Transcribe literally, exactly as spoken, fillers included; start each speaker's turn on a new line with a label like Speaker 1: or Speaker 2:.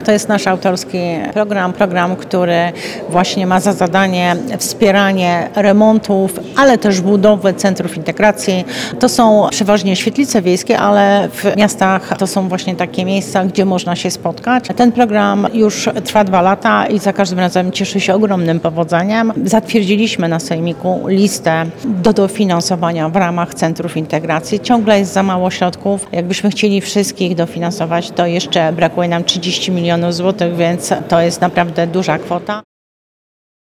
Speaker 1: To jest nasz autorski program, program, który właśnie ma za zadanie wspieranie remontów, ale też budowy centrów integracji. To są przeważnie świetlice wiejskie, ale w miastach to są właśnie takie miejsca, gdzie można się spotkać. Ten program już trwa dwa lata i za każdym razem cieszy się ogromnym powodzeniem. Zatwierdziliśmy na sejmiku listę do dofinansowania w ramach centrów integracji. Ciągle jest za mało środków. Jakbyśmy chcieli wszystkich dofinansować, to jeszcze brakuje nam trzydzieści milionów złotych, więc to jest naprawdę duża kwota.